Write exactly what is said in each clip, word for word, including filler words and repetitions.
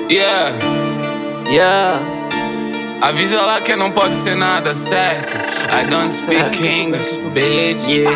Yeah, Yeah. avisa lá que não pode ser nada certo. I don't speak English, bitch. Yeah.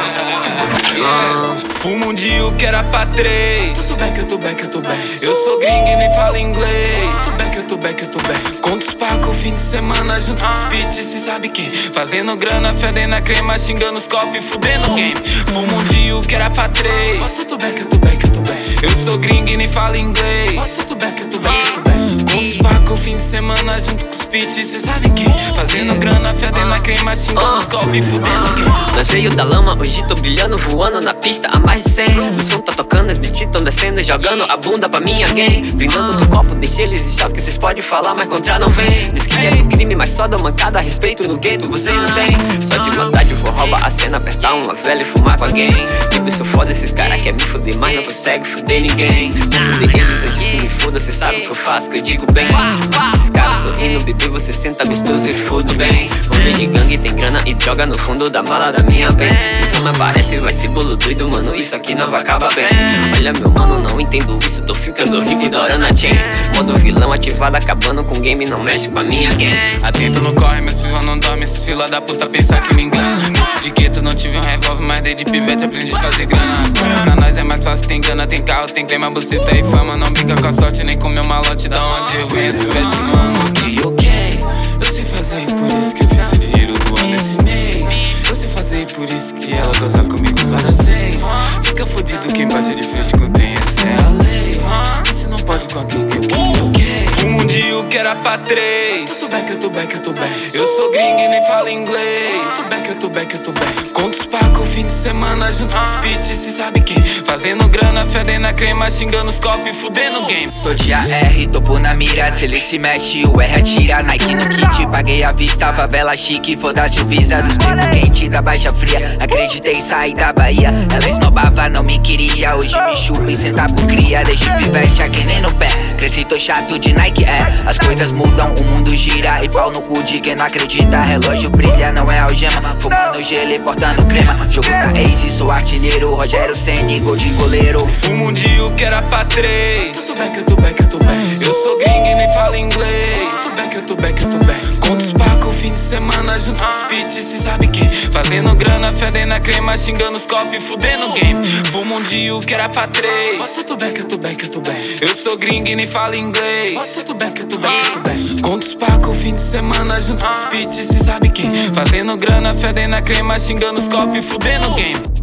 Yeah. Fumo um dia o que era pra três. Eu tô back, eu tô back, eu tô back. Eu sou gringo e nem falo inglês. Eu tô back, eu tô back, eu tô back. Conto os pacos fim de semana junto com os pitches, cê sabe quem? Fazendo grana, fedendo a crema, xingando os copos e fudendo o game. Fumo um dia o que era pra três. Eu tô back, eu tô back, eu tô back. Eu sou gringo e nem falo inglês. Eu tô back, eu tô back, eu tô back. Conto os pacos fim de semana junto com os pitches, cê sabe quem? Fazendo grana, fedendo a crema, xingando os copos e fudendo o game. Nós veio da lama, hoje tô brilhando, voando na pista a mais de cem. O som tá tocando, as beats tão descendo, jogando a bunda pra minha gang. Brindando do copo, deixei eles em choque, cês podem falar, mas contra não vem. Diz que é do crime, mas só dou mancada, respeito no gueto, vocês não tem. Só de vontade eu vou roubar a cena, apertar uma velha e fumar com alguém. Tipo, sou foda, esses caras querem me fuder, mas não consegue fuder ninguém. Vou fuder eles antes que me foda, cê sabe o que eu faço, que eu digo bem. Esses caras sorrindo, bebê, você senta gostoso e fudo bem. Homem de gangue tem grana e droga no fundo da mala da minha bem. Se me aparece, vai ser bolo doido, mano, isso aqui não vai acabar bem. Olha meu mano, não entendo isso, tô ficando rico e dorando a chains. Modo vilão ativado, acabando com o game, não mexe com a minha gang. Atento no corre, meus filhos não dormem, esses fila da puta pensar que me engana. Muito de gueto, não tive um revólver, mas desde pivete aprendi a fazer grana. Pra nós é mais fácil, tem grana, tem carro, tem clima, buceta e fama. Não brinca com a sorte, nem com meu malote, da onde eu venho, os pivete não amam. Ok, ok, eu sei fazer e por isso que eu fiz o dinheiro do ano esse mês. Eu sei fazer e por isso que ela goza comigo várias vezes. Fica fudido quem bate de frente com quem, essa é a lei. Você não pode com alguém que eu queria, ok. Fumo um dia o que era pra três. Eu tô back, eu tô back, eu tô back. Eu sou gringo e nem falo inglês. Eu tô back, eu tô back, eu tô back. Conto os pacos fim de semana junto com os pitches, cê sabe quem? Fazendo grana, fedendo a crema, xingando os copos e fudendo o game. Tô de A R, topo na mira, se ele se mexe, o R atira. Nike no kit, paguei a vista, favela chique, foda-se o visa. Dos bico quente da baixa fria, acreditei sair da Bahia. Ela esnobava, não me queria, hoje me chupa e senta pro cria. Deixa pivete aqui nem no pé, cresci, tô chato de Nike, é. As coisas mudam, o mundo gira e pau no cu de quem não acredita. Relógio brilha, não é algema, fumando gelo e portando crema. Jogo da Ace, sou artilheiro, Rogério Ceni, gol de goleiro. Fumo um dia o que era pra três. Eu tô back, eu tô back, eu tô back. Eu sou gringo e nem falo inglês. Eu tô back, eu tô back, eu tô back. Conto os pacos fim de semana junto com os pitches, cê sabe quem? Fazendo grana, fedendo a crema, xingando os copos e fudendo o game. Fumo um dia o que era pra três. Eu tô back, eu tô back, eu tô back. Eu sou gringo e nem falo inglês. Eu tô back, eu tô back, eu tô back. Conto os pacos fim de semana junto com os pitches, cê sabe quem? Fazendo grana, fedendo a crema, xingando os copos e fudendo o game.